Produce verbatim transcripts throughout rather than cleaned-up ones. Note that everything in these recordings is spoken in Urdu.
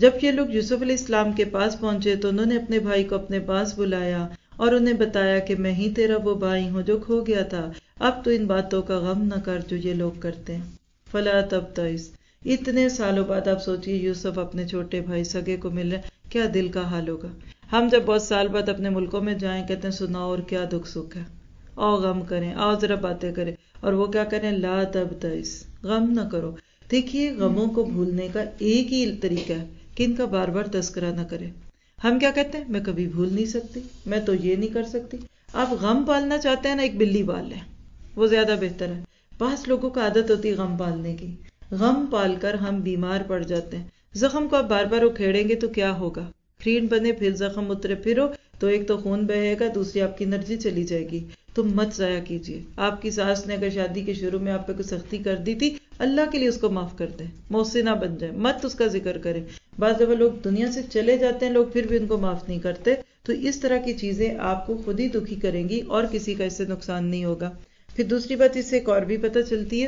جب یہ لوگ یوسف علیہ السلام کے پاس پہنچے تو انہوں نے اپنے بھائی کو اپنے پاس بلایا اور انہیں بتایا کہ میں ہی تیرا وہ بھائی ہوں جو کھو گیا تھا، اب تو ان باتوں کا غم نہ کر جو یہ لوگ کرتے ہیں۔ فلا تبتئس، اتنے سالوں بعد آپ سوچئے یوسف اپنے چھوٹے بھائی سگے کو مل رہے، کیا دل کا حال ہوگا۔ ہم جب بہت سال بعد اپنے ملکوں میں جائیں کہتے ہیں سناؤ اور کیا دکھ سکھ ہے، آؤ غم کریں، آؤ ذرا باتیں کریں، اور وہ کیا کریں، لا تبتئس، غم نہ کرو۔ دیکھیے غموں کو بھولنے کا ایک ہی طریقہ ہے کہ ان کا بار بار تذکرہ نہ کرے۔ ہم کیا کہتے ہیں، میں کبھی بھول نہیں سکتی، میں تو یہ نہیں کر سکتی۔ آپ غم پالنا چاہتے ہیں نا، ایک بلی پال لیں، وہ زیادہ بہتر ہے۔ بعض لوگوں کو عادت ہوتی ہے غم پالنے کی، غم پال کر ہم بیمار پڑ جاتے ہیں۔ زخم کو آپ بار بار اکھیڑیں گے تو کیا ہوگا، کھرین بنے پھر زخم اترے پھرو تو ایک تو خون بہے گا، دوسری آپ کی انرجی چلی جائے گی۔ تو مت ضائع کیجیے۔ آپ کی ساس نے اگر شادی کے شروع میں آپ پہ کوئی سختی کر دی تھی، اللہ کے لیے اس کو معاف کر دیں، محسنہ بن جائیں، مت اس کا ذکر کریں۔ بعض دفعہ لوگ دنیا سے چلے جاتے ہیں، لوگ پھر بھی ان کو معاف نہیں کرتے۔ تو اس طرح کی چیزیں آپ کو خود ہی دکھی کریں گی اور کسی کا اس سے نقصان نہیں ہوگا۔ پھر دوسری بات اس سے ایک اور بھی پتہ چلتی ہے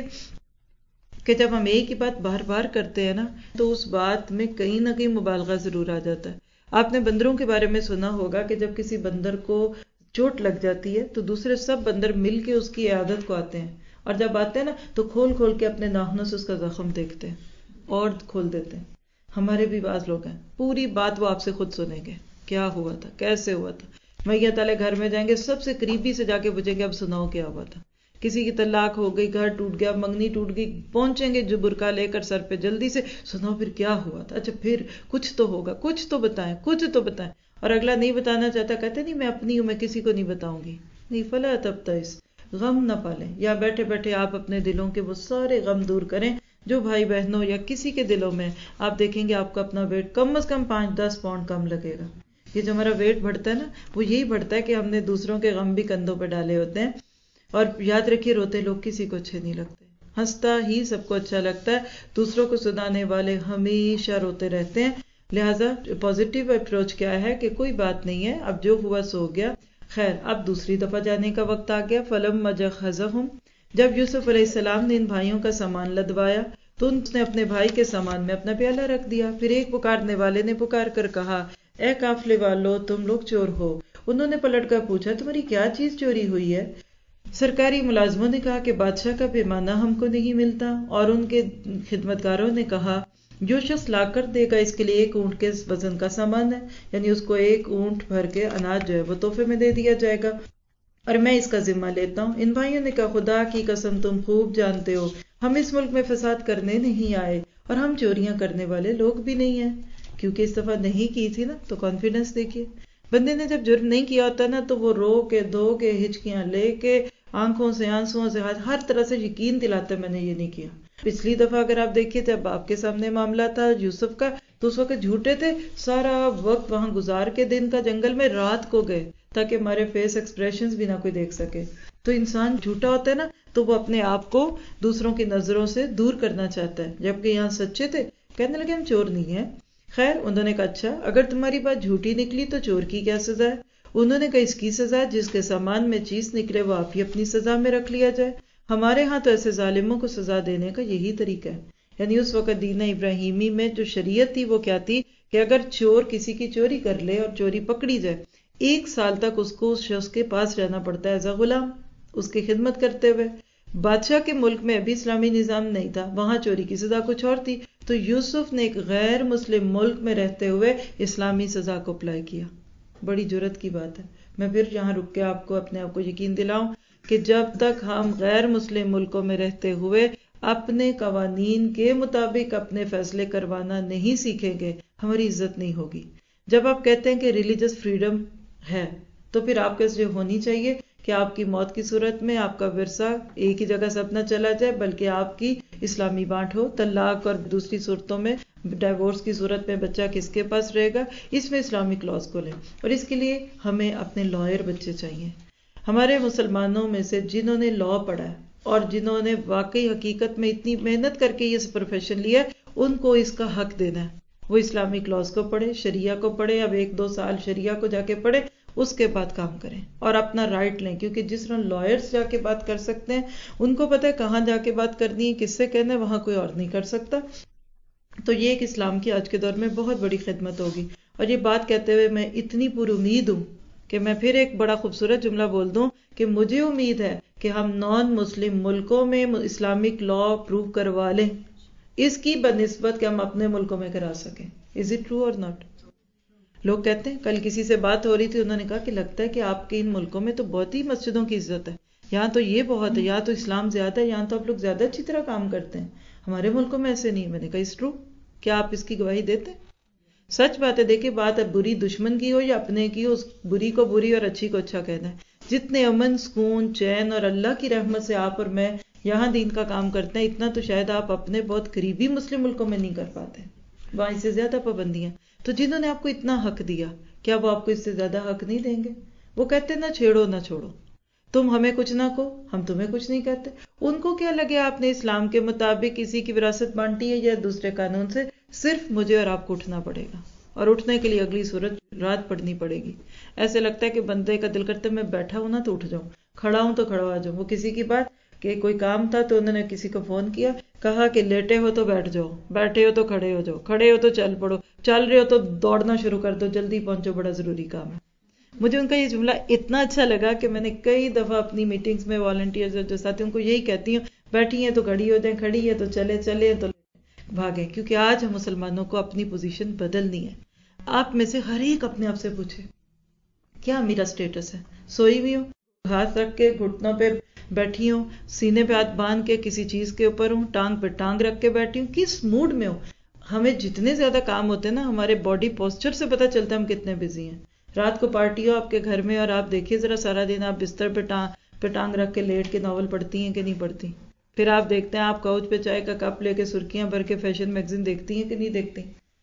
کہ جب ہم ایک ہی بات بار بار کرتے ہیں نا تو اس بات میں کہیں نہ کہیں مبالغہ ضرور آ جاتا ہے۔ آپ نے بندروں کے بارے میں سنا ہوگا کہ جب کسی بندر کو چوٹ لگ جاتی ہے تو دوسرے سب بندر مل کے اس کی عیادت کو آتے ہیں، اور جب آتے ہیں نا تو کھول کھول کے اپنے ناخنوں سے اس کا زخم دیکھتے ہیں اور کھول دیتے ہیں۔ ہمارے بھی بعض لوگ ہیں پوری بات وہ آپ سے خود سنیں گے، کیا ہوا تھا، کیسے ہوا تھا۔ میاں تعالیٰ گھر میں جائیں گے، سب سے قریبی سے جا کے پوچھیں گے اب سناؤ کیا ہوا تھا۔ کسی کی طلاق ہو گئی، گھر ٹوٹ گیا، منگنی ٹوٹ گئی، پہنچیں گے جو برقع لے کر سر پہ جلدی سے، سناؤ پھر کیا ہوا تھا، اچھا پھر کچھ تو ہوگا، کچھ تو بتائیں، کچھ تو بتائیں۔ اور اگلا نہیں بتانا چاہتا، کہتے نہیں میں اپنی ہوں، میں کسی کو نہیں بتاؤں گی۔ نہیں، فلا تبتئس، غم نہ پالیں۔ یا بیٹھے بیٹھے آپ اپنے دلوں کے وہ سارے غم دور کریں جو بھائی بہنوں یا کسی کے دلوں میں، آپ دیکھیں گے آپ کا اپنا ویٹ کم از کم پانچ دس پاؤنڈ کم لگے گا۔ یہ جو ہمارا ویٹ بڑھتا ہے نا، وہ یہی بڑھتا ہے کہ ہم نے دوسروں کے غم بھی کندھوں پہ ڈالے ہوتے ہیں۔ اور یاد رکھیے روتے لوگ کسی کو اچھے نہیں لگتے، ہنستا ہی سب کو اچھا لگتا ہے، دوسروں کو سنانے والے ہمیشہ روتے رہتے ہیں۔ لہٰذا پازیٹیو اپروچ کیا ہے کہ کوئی بات نہیں ہے، اب جو ہوا سو گیا، خیر اب دوسری دفعہ جانے کا وقت آ گیا۔ فلما جہزہم، جب یوسف علیہ السلام نے ان بھائیوں کا سامان لدوایا تو اس نے اپنے بھائی کے سامان میں اپنا پیالہ رکھ دیا۔ پھر ایک پکارنے والے نے پکار کر کہا، اے قافلے والو، تم لوگ چور ہو۔ انہوں نے پلٹ کر پوچھا، تمہاری کیا چیز چوری ہوئی ہے؟ سرکاری ملازموں نے کہا کہ بادشاہ کا پیمانہ ہم کو نہیں ملتا، اور ان کے خدمتگاروں نے کہا جو شخص لا کر دے گا اس کے لیے ایک اونٹ کے وزن کا سامان ہے، یعنی اس کو ایک اونٹ بھر کے اناج جو ہے وہ تحفے میں دے دیا جائے گا، اور میں اس کا ذمہ لیتا ہوں۔ ان بھائیوں نے کہا خدا کی قسم تم خوب جانتے ہو ہم اس ملک میں فساد کرنے نہیں آئے، اور ہم چوریاں کرنے والے لوگ بھی نہیں ہیں۔ کیونکہ اس دفعہ نہیں کی تھی نا، تو کانفیڈنس دیکھیے، بندے نے جب جرم نہیں کیا ہوتا نا تو وہ رو کے دھو کے ہچکیاں لے کے آنکھوں سے آنسوؤں سے ہر طرح سے یقین دلاتا میں نے یہ نہیں کیا۔ پچھلی دفعہ اگر آپ دیکھیے جب آپ کے سامنے معاملہ تھا یوسف کا تو اس وقت جھوٹے تھے، سارا وقت وہاں گزار کے دن کا جنگل میں رات کو گئے تاکہ ہمارے فیس ایکسپریشنز بھی نہ کوئی دیکھ سکے۔ تو انسان جھوٹا ہوتا ہے نا تو وہ اپنے آپ کو دوسروں کی نظروں سے دور کرنا چاہتا ہے، جبکہ یہاں سچے تھے، کہنے لگے ہم چور نہیں ہیں۔ خیر انہوں نے کہا اچھا اگر تمہاری بات جھوٹی نکلی تو چور کی کیا سزا ہے؟ انہوں نے کہا اس کی سزا جس کے سامان میں چیز نکلے وہ آپ ہی اپنی سزا میں رکھ لیا جائے۔ ہمارے ہاں تو ایسے ظالموں کو سزا دینے کا یہی طریقہ ہے۔ یعنی اس وقت دین ابراہیمی میں جو شریعت تھی وہ کیا تھی کہ اگر چور کسی کی چوری کر لے اور چوری پکڑی جائے، ایک سال تک اس کو اس شخص کے پاس رہنا پڑتا ہے ایز اے غلام، اس کی خدمت کرتے ہوئے۔ بادشاہ کے ملک میں ابھی اسلامی نظام نہیں تھا، وہاں چوری کی سزا کچھ اور تھی، تو یوسف نے ایک غیر مسلم ملک میں رہتے ہوئے اسلامی سزا کو اپلائی کیا۔ بڑی جرت کی بات ہے۔ میں پھر یہاں رک کے آپ کو اپنے آپ کو یقین دلاؤں کہ جب تک ہم غیر مسلم ملکوں میں رہتے ہوئے اپنے قوانین کے مطابق اپنے فیصلے کروانا نہیں سیکھیں گے، ہماری عزت نہیں ہوگی۔ جب آپ کہتے ہیں کہ ریلیجس فریڈم ہے تو پھر آپ کے جو ہونی چاہیے کہ آپ کی موت کی صورت میں آپ کا ورثہ ایک ہی جگہ سب نہ چلا جائے، بلکہ آپ کی اسلامی بانٹ ہو، طلاق اور دوسری صورتوں میں ڈائیورس کی صورت میں بچہ کس کے پاس رہے گا، اس میں اسلامی کلاس کو لیں۔ اور اس کے لیے ہمیں اپنے لائر بچے چاہیے۔ ہمارے مسلمانوں میں سے جنہوں نے لا پڑھا ہے اور جنہوں نے واقعی حقیقت میں اتنی محنت کر کے یہ پروفیشن لیا ہے، ان کو اس کا حق دینا ہے۔ وہ اسلامک لاز کو پڑھے، شریعہ کو پڑھے، اب ایک دو سال شریعہ کو جا کے پڑھے، اس کے بعد کام کریں اور اپنا رائٹ لیں، کیونکہ جس طرح لائرز جا کے بات کر سکتے ہیں، ان کو پتہ ہے کہاں جا کے بات کرنی ہے، کس سے کہنا ہے، وہاں کوئی اور نہیں کر سکتا۔ تو یہ ایک اسلام کی آج کے دور میں بہت بڑی خدمت ہوگی. اور یہ بات کہتے ہوئے میں اتنی پر امید ہوں کہ میں پھر ایک بڑا خوبصورت جملہ بول دوں کہ مجھے امید ہے کہ ہم نان مسلم ملکوں میں اسلامک لا اپروو کروا لیں اس کی بنسبت کہ ہم اپنے ملکوں میں کرا سکیں. Is it true or not? لوگ کہتے ہیں، کل کسی سے بات ہو رہی تھی، انہوں نے کہا کہ لگتا ہے کہ آپ کے ان ملکوں میں تو بہت ہی مسجدوں کی عزت ہے، یہاں تو یہ بہت ہے، یہاں تو اسلام زیادہ ہے، یہاں تو آپ لوگ زیادہ اچھی طرح کام کرتے ہیں، ہمارے ملکوں میں ایسے نہیں. میں نے کہا از ٹرو؟ کیا آپ اس کی گواہی دیتے ہیں؟ سچ بات ہے. دیکھیں، بات اب بری دشمن کی ہو یا اپنے کی ہو، اس بری کو بری اور اچھی کو اچھا کہنا ہے. جتنے امن، سکون، چین اور اللہ کی رحمت سے آپ اور میں یہاں دین کا کام کرتے ہیں، اتنا تو شاید آپ اپنے بہت قریبی مسلم ملکوں میں نہیں کر پاتے. وہاں اس سے زیادہ پابندیاں. تو جنہوں نے آپ کو اتنا حق دیا، کیا وہ آپ کو اس سے زیادہ حق نہیں دیں گے؟ وہ کہتے نہ چھیڑو نہ چھوڑو، تم ہمیں کچھ نہ کہو، ہم تمہیں کچھ نہیں کہتے. ان کو کیا لگے آپ نے اسلام کے مطابق کسی کی وراثت بانٹی ہے یا دوسرے قانون سے، صرف مجھے اور آپ کو اٹھنا پڑے گا، اور اٹھنے کے لیے اگلی صورت رات پڑھنی پڑے گی. ایسے لگتا ہے کہ بندے کا دل کرتا ہے میں بیٹھا ہوں نا تو اٹھ جاؤں، کھڑا ہوں تو کھڑا ہو جاؤں. وہ کسی کی بات کہ کوئی کام تھا تو انہوں نے کسی کو فون کیا، کہا کہ لیٹے ہو تو بیٹھ جاؤ، بیٹھے ہو تو کھڑے ہو جاؤ، کھڑے ہو تو چل پڑو، چل رہے ہو تو دوڑنا شروع کر دو، جلدی پہنچو، بڑا ضروری کام ہے. مجھے ان کا یہ جملہ اتنا اچھا لگا کہ میں نے کئی دفعہ اپنی میٹنگز میں والنٹیئرز جو ساتھیوں کو یہی کہتی ہوں، بیٹھی ہیں تو کھڑی ہو جائیں، کھڑی ہے تو چلے، چلے تو بھاگیں. کیونکہ آج ہم مسلمانوں کو اپنی پوزیشن بدلنی ہے. آپ میں سے ہر ایک اپنے آپ سے پوچھے کیا میرا سٹیٹس ہے؟ سوئی ہوئی ہوں، ہاتھ رکھ کے گھٹنوں پہ بیٹھی ہوں، سینے پہ ہاتھ باندھ کے کسی چیز کے اوپر ہوں، ٹانگ پہ ٹانگ رکھ کے بیٹھی ہوں، کس موڈ میں ہوں؟ ہمیں جتنے زیادہ کام ہوتے ہیں نا، ہمارے باڈی پوسچر سے پتہ چلتا ہے ہم کتنے بزی ہیں. رات کو پارٹی ہو آپ کے گھر میں اور آپ دیکھیے ذرا سارا دن آپ بستر پہ ٹانگ پہ ٹانگ رکھ کے لیٹ کے ناول پڑھتی ہیں کہ نہیں پڑھتی؟ پھر آپ دیکھتے ہیں آپ کاؤچ پہ چائے کا کپ لے کے سرخیاں بھر کے فیشن میگزین دیکھتی ہیں کہ نہیں دیکھتی؟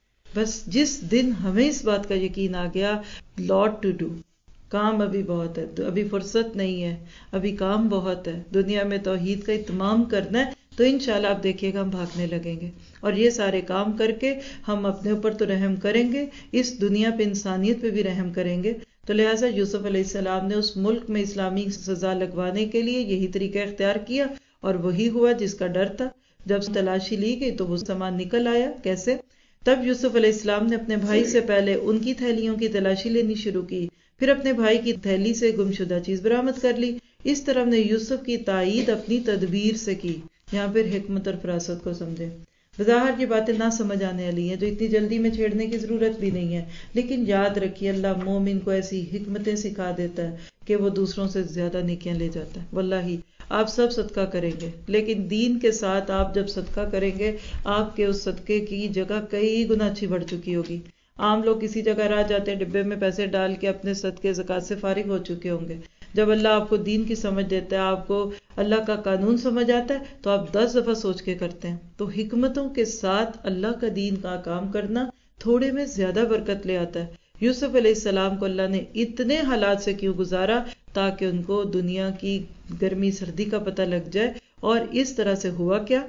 بس جس دن ہمیں اس بات کا یقین آ گیا لاٹ ٹو ڈو، کام ابھی بہت ہے، ابھی فرصت نہیں ہے، ابھی کام بہت ہے، دنیا میں توحید کا اتمام کرنا ہے، تو انشاءاللہ آپ دیکھیے گا ہم بھاگنے لگیں گے. اور یہ سارے کام کر کے ہم اپنے اوپر تو رحم کریں گے، اس دنیا پہ انسانیت پہ بھی رحم کریں گے. تو لہٰذا یوسف علیہ السلام نے اس ملک میں اسلامی سزا لگوانے کے لیے یہی طریقہ اختیار کیا، اور وہی ہوا جس کا ڈر تھا. جب تلاشی لی گئی تو وہ سامان نکل آیا. کیسے؟ تب یوسف علیہ السلام نے اپنے بھائی سے پہلے ان کی تھیلیوں کی تلاشی لینی شروع کی، پھر اپنے بھائی کی تھیلی سے گمشدہ چیز برآمد کر لی. اس طرح نے یوسف کی تائید اپنی تدبیر سے کی. یہاں پھر حکمت اور فراست کو سمجھے. بظاہر یہ باتیں نہ سمجھ آنے والی ہیں، جو اتنی جلدی میں چھیڑنے کی ضرورت بھی نہیں ہے، لیکن یاد رکھیے اللہ مومن کو ایسی حکمتیں سکھا دیتا ہے کہ وہ دوسروں سے زیادہ نیکیاں لے جاتا ہے. واللہ آپ سب صدقہ کریں گے، لیکن دین کے ساتھ آپ جب صدقہ کریں گے آپ کے اس صدقے کی جگہ کئی گنا اچھی بڑھ چکی ہوگی. عام لوگ کسی جگہ راہ جاتے ہیں، ڈبے میں پیسے ڈال کے اپنے صدقے زکوٰۃ سے فارغ ہو چکے ہوں گے. جب اللہ آپ کو دین کی سمجھ دیتا ہے، آپ کو اللہ کا قانون سمجھ آتا ہے، تو آپ دس دفعہ سوچ کے کرتے ہیں. تو حکمتوں کے ساتھ اللہ کا دین کا کام کرنا تھوڑے میں زیادہ برکت لے آتا ہے. یوسف علیہ السلام کو اللہ نے اتنے حالات سے کیوں گزارا تاکہ ان کو دنیا کی گرمی سردی کا پتہ لگ جائے. اور اس طرح سے ہوا کیا،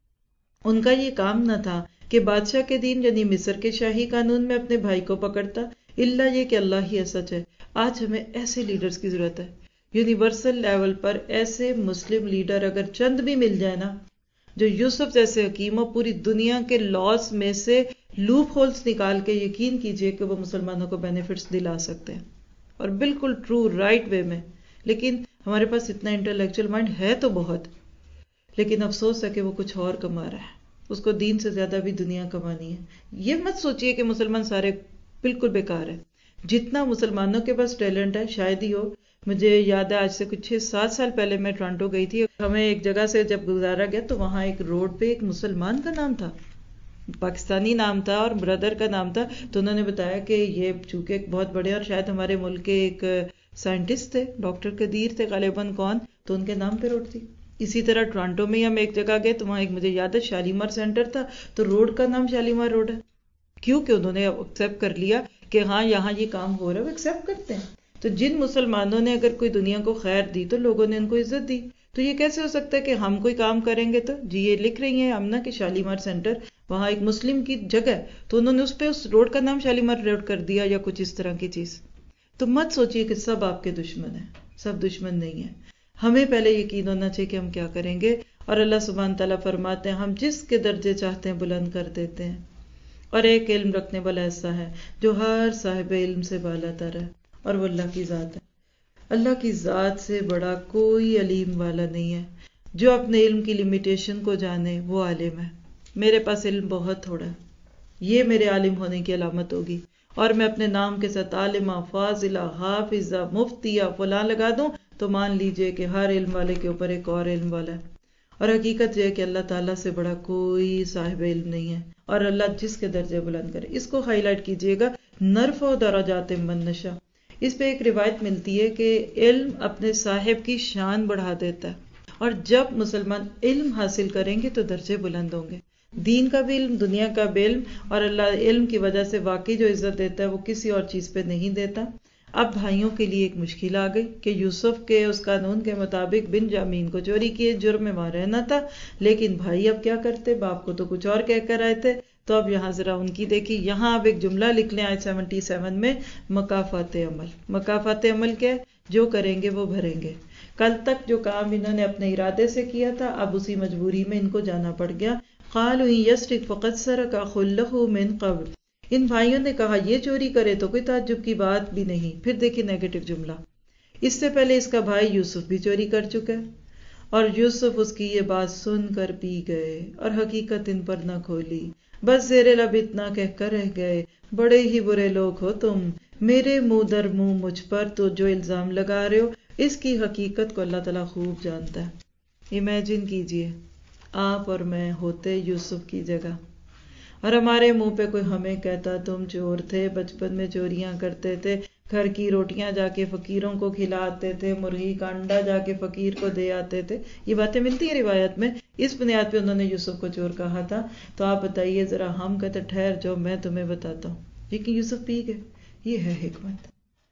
ان کا یہ کام نہ تھا کہ بادشاہ کے دین یعنی مصر کے شاہی قانون میں اپنے بھائی کو پکڑتا، الا یہ کہ اللہ ہی سچ ہے. آج ہمیں ایسے لیڈرز کی ضرورت ہے، یونیورسل لیول پر ایسے مسلم لیڈر اگر چند بھی مل جائے نا، جو یوسف جیسے حکیموں پوری دنیا کے لاس میں سے لوپ ہولز نکال کے یقین کیجئے کہ وہ مسلمانوں کو بینیفٹس دلا سکتے ہیں، اور بالکل ٹرو رائٹ وے میں. لیکن ہمارے پاس اتنا انٹلیکچوئل مائنڈ ہے تو بہت، لیکن افسوس ہے کہ وہ کچھ اور کما رہا ہے، اس کو دین سے زیادہ بھی دنیا کمانی ہے. یہ مت سوچئے کہ مسلمان سارے بالکل بیکار ہیں. جتنا مسلمانوں کے پاس ٹیلنٹ ہے شاید ہی ہو. مجھے یاد ہے آج سے کچھ چھ سات سال پہلے میں ٹورانٹو گئی تھی، ہمیں ایک جگہ سے جب گزارا گیا تو وہاں ایک روڈ پہ ایک مسلمان کا نام تھا، پاکستانی نام تھا اور بردر کا نام تھا. تو انہوں نے بتایا کہ یہ چونکہ ایک بہت بڑے اور شاید ہمارے ملک کے ایک سائنٹسٹ تھے، ڈاکٹر قدیر تھے غالباً کون، تو ان کے نام پہ روڈ تھی. اسی طرح ٹورانٹو میں ہم ایک جگہ گئے تو وہاں ایک مجھے یاد ہے شالیمار سینٹر تھا، تو روڈ کا نام شالیمار روڈ ہے. کیوں کہ انہوں نے ایکسیپٹ کر لیا کہ ہاں یہاں یہ کام ہو رہا ہے، وہ ایکسیپٹ کرتے ہیں. تو جن مسلمانوں نے اگر کوئی دنیا کو خیر دی تو لوگوں نے ان کو عزت دی. تو یہ کیسے ہو سکتا ہے کہ ہم کوئی کام کریں گے تو جی یہ لکھ رہی ہیں امنا کہ شالیمار سینٹر وہاں ایک مسلم کی جگہ ہے، تو انہوں نے اس پہ اس روڈ کا نام شالیمار روڈ کر دیا یا کچھ اس طرح کی چیز. تو مت سوچئے کہ سب آپ کے دشمن ہیں، سب دشمن نہیں ہیں. ہمیں پہلے یقین ہونا چاہیے کہ ہم کیا کریں گے، اور اللہ سبحانہ تعالیٰ فرماتے ہیں ہم جس کے درجے چاہتے ہیں بلند کر دیتے ہیں. اور ایک علم رکھنے والا ایسا ہے جو ہر صاحب علم سے بالا تر ہے، اور وہ اللہ کی ذات ہے. اللہ کی ذات سے بڑا کوئی علیم والا نہیں ہے. جو اپنے علم کی لمیٹیشن کو جانے وہ عالم ہے. میرے پاس علم بہت تھوڑا ہے، یہ میرے عالم ہونے کی علامت ہوگی، اور میں اپنے نام کے ساتھ عالمہ، فاضلہ، حافظہ، مفتیہ، فلاں لگا دوں تو مان لیجئے کہ ہر علم والے کے اوپر ایک اور علم والا ہے. اور حقیقت یہ ہے کہ اللہ تعالیٰ سے بڑا کوئی صاحب علم نہیں ہے، اور اللہ جس کے درجے بلند کرے. اس کو ہائی لائٹ کیجئے گا، نرفع درجات من نشاء. اس پہ ایک روایت ملتی ہے کہ علم اپنے صاحب کی شان بڑھا دیتا ہے، اور جب مسلمان علم حاصل کریں گے تو درجے بلند ہوں گے. دین کا بھی علم، دنیا کا بھی علم، اور اللہ علم کی وجہ سے واقعی جو عزت دیتا ہے وہ کسی اور چیز پہ نہیں دیتا. اب بھائیوں کے لیے ایک مشکل آ گئی کہ یوسف کے اس قانون کے مطابق بن جامین کو چوری کیے، جرم میں وہاں رہنا تھا، لیکن بھائی اب کیا کرتے؟ باپ کو تو کچھ اور کہہ کر آئے تھے. تو اب یہاں ذرا ان کی دیکھی، یہاں اب ایک جملہ لکھ لیں آیت سیونٹی سیون میں، مکافات عمل. مکافات عمل کیا ہے؟ جو کریں گے وہ بھریں گے. کل تک جو کام انہوں نے اپنے ارادے سے کیا تھا، اب اسی مجبوری میں ان کو جانا پڑ گیا. قالوا یسرق فقد سرق اخ له من قبل. ان بھائیوں نے کہا یہ چوری کرے تو کوئی تعجب کی بات بھی نہیں. پھر دیکھیں نیگیٹو جملہ، اس سے پہلے اس کا بھائی یوسف بھی چوری کر چکا ہے، اور یوسف اس کی یہ بات سن کر پی گئے اور حقیقت ان پر نہ کھولی، بس زیر لب اتنا کہہ کر رہ گئے، بڑے ہی برے لوگ ہو تم، میرے منہ در منہ مجھ پر تو جو الزام لگا رہے ہو اس کی حقیقت کو اللہ تعالیٰ خوب جانتا ہے. امیجن کیجئے آپ اور میں ہوتے یوسف کی جگہ، اور ہمارے منہ پہ کوئی ہمیں کہتا تم چور تھے، بچپن میں چوریاں کرتے تھے، گھر کی روٹیاں جا کے فقیروں کو کھلاتے تھے، مرغی کا انڈا جا کے فقیر کو دے آتے تھے. یہ باتیں ملتی ہیں روایت میں. اس بنیاد پہ انہوں نے یوسف کو چور کہا تھا. تو آپ بتائیے ذرا، ہم کہتے ٹھہر جو میں تمہیں بتاتا ہوں، لیکن یوسف پی گئے. یہ ہے حکمت.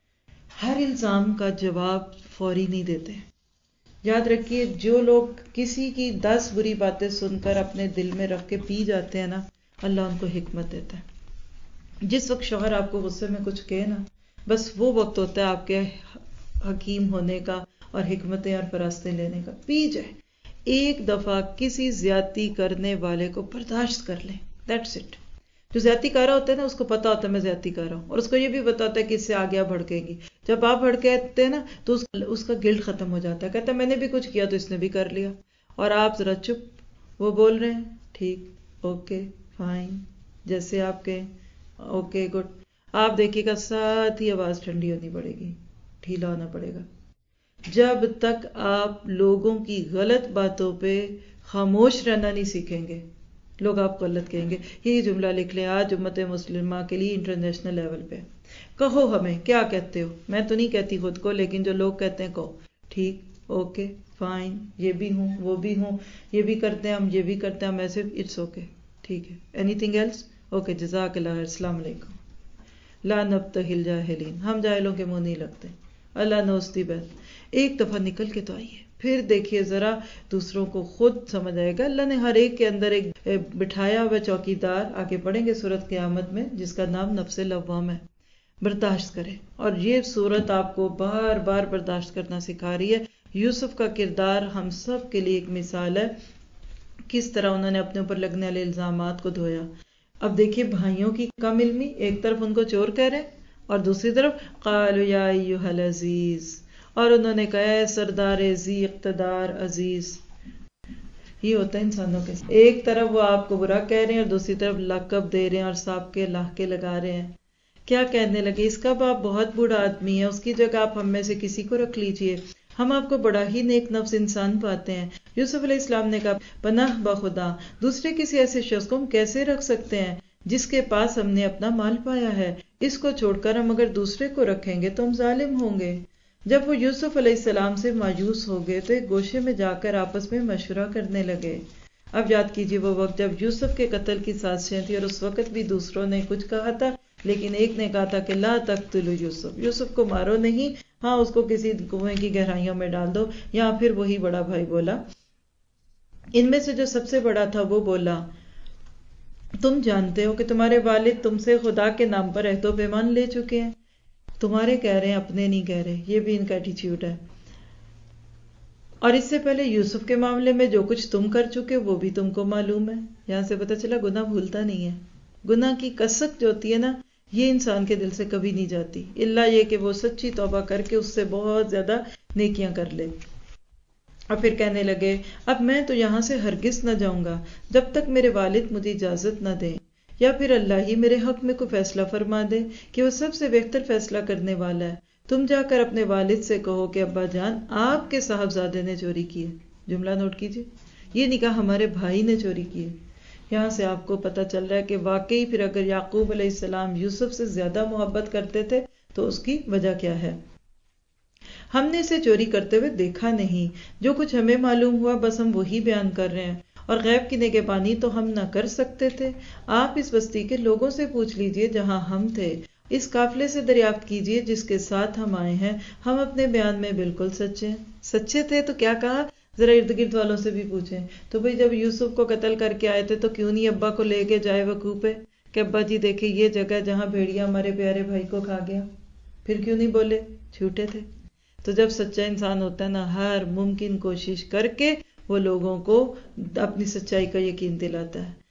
ہر الزام کا جواب فوری نہیں دیتے. یاد رکھیے جو لوگ کسی کی دس بری باتیں سن کر اپنے دل میں رکھ کے پی جاتے ہیں نا، اللہ ان کو حکمت دیتا ہے. جس وقت شوہر آپ کو غصے میں کچھ کہے نا، بس وہ وقت ہوتا ہے آپ کے حکیم ہونے کا اور حکمتیں اور فراستیں لینے کا. پی جائے، ایک دفعہ کسی زیادتی کرنے والے کو برداشت کر لیں، دیٹس اٹ. جو زیادتی کر رہا ہوتا ہے نا، اس کو پتا ہوتا ہے میں زیادتی کر رہا ہوں، اور اس کو یہ بھی پتا ہوتا ہے کہ اس سے آگے آپ بھڑکے گی. جب آپ بھڑکتے ہیں نا تو اس کا گلٹ ختم ہو جاتا ہے، کہتا ہے میں نے بھی کچھ کیا تو اس نے بھی کر لیا. اور آپ ذرا چپ، وہ بول رہے ہیں ٹھیک، اوکے فائن، جیسے آپ کہیں اوکے گڈ. آپ دیکھیے گا ساتھ ہی آواز ٹھنڈی ہونی پڑے گی، ڈھیلا ہونا پڑے گا. جب تک آپ لوگوں کی غلط باتوں پہ خاموش رہنا نہیں سیکھیں گے، لوگ آپ کو غلط کہیں گے. یہی جملہ لکھ لیں آج امت مسلمہ کے لیے انٹرنیشنل لیول پہ. کہو ہمیں کیا کہتے ہو. میں تو نہیں کہتی خود کو، لیکن جو لوگ کہتے ہیں کہو ٹھیک، اوکے فائن، یہ بھی ہوں وہ بھی ہوں، یہ بھی کرتے ہیں ہم، یہ بھی کرتے ہیں ہم، ایسے اٹس اوکے ٹھیک ہے. Any thing else? اوکے جزاک اللہ خیر، السلام علیکم. لا نبتہل جاہلین، ہم جاہلوں کے منہ نہیں لگتے. اللہ نوستی بہت. ایک دفعہ نکل کے تو آئیے، پھر دیکھیے ذرا دوسروں کو خود سمجھ آئے گا. اللہ نے ہر ایک کے اندر ایک بٹھایا ہوا چوکیدار. آگے پڑھیں گے سورت قیامت میں، جس کا نام نفس لوام ہے. برداشت کرے، اور یہ سورت آپ کو بار بار برداشت کرنا سکھا رہی ہے. یوسف کا کردار ہم سب کے لیے ایک مثال ہے، کس طرح انہوں نے اپنے اوپر لگنے والے الزامات کو دھویا. اب دیکھیے بھائیوں کی کم علمی، ایک طرف ان کو چور کہہ رہے اور دوسری طرف قالوا یا ایھا العزیز، اور انہوں نے کہا ہے سردار ذی اقتدار عزیز. یہ ہوتا ہے انسانوں کے ساتھ، ایک طرف وہ آپ کو برا کہہ رہے ہیں اور دوسری طرف لقب دے رہے ہیں اور سانپ کے لاہ کے لگا رہے ہیں. کیا کہنے لگے، اس کا باپ بہت بوڑھا آدمی ہے، اس کی جگہ آپ ہم میں سے کسی کو رکھ لیجئے، ہم آپ کو بڑا ہی نیک نفس انسان پاتے ہیں. یوسف علیہ السلام نے کہا پناہ بخدا، دوسرے کسی ایسے شخص کو ہم کیسے رکھ سکتے ہیں جس کے پاس ہم نے اپنا مال پایا ہے. اس کو چھوڑ کر ہم اگر دوسرے کو رکھیں گے تو ہم ظالم ہوں گے. جب وہ یوسف علیہ السلام سے مایوس ہو گئے تو ایک گوشے میں جا کر آپس میں مشورہ کرنے لگے. اب یاد کیجئے وہ وقت جب یوسف کے قتل کی سازشیں تھیں، اور اس وقت بھی دوسروں نے کچھ کہا تھا، لیکن ایک نے کہا تھا کہ لا تقتلوا یوسف، یوسف کو مارو نہیں، ہاں اس کو کسی کنویں کی گہرائیوں میں ڈال دو. یا پھر وہی بڑا بھائی بولا، ان میں سے جو سب سے بڑا تھا وہ بولا تم جانتے ہو کہ تمہارے والد تم سے خدا کے نام پر عہد و پیمان لے چکے ہیں. تمہارے کہہ رہے ہیں، اپنے نہیں کہہ رہے. یہ بھی ان کا ایٹیچیوڈ ہے. اور اس سے پہلے یوسف کے معاملے میں جو کچھ تم کر چکے وہ بھی تم کو معلوم ہے. یہاں سے پتہ چلا گناہ بھولتا نہیں ہے. گناہ کی کثرت جو ہوتی ہے نا، یہ انسان کے دل سے کبھی نہیں جاتی، الا یہ کہ وہ سچی توبہ کر کے اس سے بہت زیادہ نیکیاں کر لے. اور پھر کہنے لگے اب میں تو یہاں سے ہرگز نہ جاؤں گا جب تک میرے والد مجھے اجازت نہ دیں، یا پھر اللہ ہی میرے حق میں کوئی فیصلہ فرما دے کہ وہ سب سے بہتر فیصلہ کرنے والا ہے. تم جا کر اپنے والد سے کہو کہ ابا جان آپ کے صاحبزادے نے چوری کی ہے. جملہ نوٹ کیجیے، یہ نہیں کہا ہمارے بھائی نے چوری کی ہے. یہاں سے آپ کو پتہ چل رہا ہے کہ واقعی پھر اگر یعقوب علیہ السلام یوسف سے زیادہ محبت کرتے تھے تو اس کی وجہ کیا ہے. ہم نے اسے چوری کرتے ہوئے دیکھا نہیں، جو کچھ ہمیں معلوم ہوا بس ہم وہی بیان کر رہے ہیں، اور غیب کی نگہبانی تو ہم نہ کر سکتے تھے. آپ اس بستی کے لوگوں سے پوچھ لیجئے جہاں ہم تھے، اس قافلے سے دریافت کیجئے جس کے ساتھ ہم آئے ہیں، ہم اپنے بیان میں بالکل سچے ہیں. سچے تھے تو کیا کہا، ذرا ارد گرد والوں سے بھی پوچھیں. تو بھئی جب یوسف کو قتل کر کے آئے تھے تو کیوں نہیں ابا کو لے کے جائے وقوع پہ کہ ابا جی دیکھیں یہ جگہ جہاں بھیڑیا ہمارے پیارے بھائی کو کھا گیا. پھر کیوں نہیں بولے، جھوٹے تھے. تو جب سچا انسان ہوتا ہے نا، ہر ممکن کوشش کر کے وہ لوگوں کو اپنی سچائی کا یقین دلاتا ہے.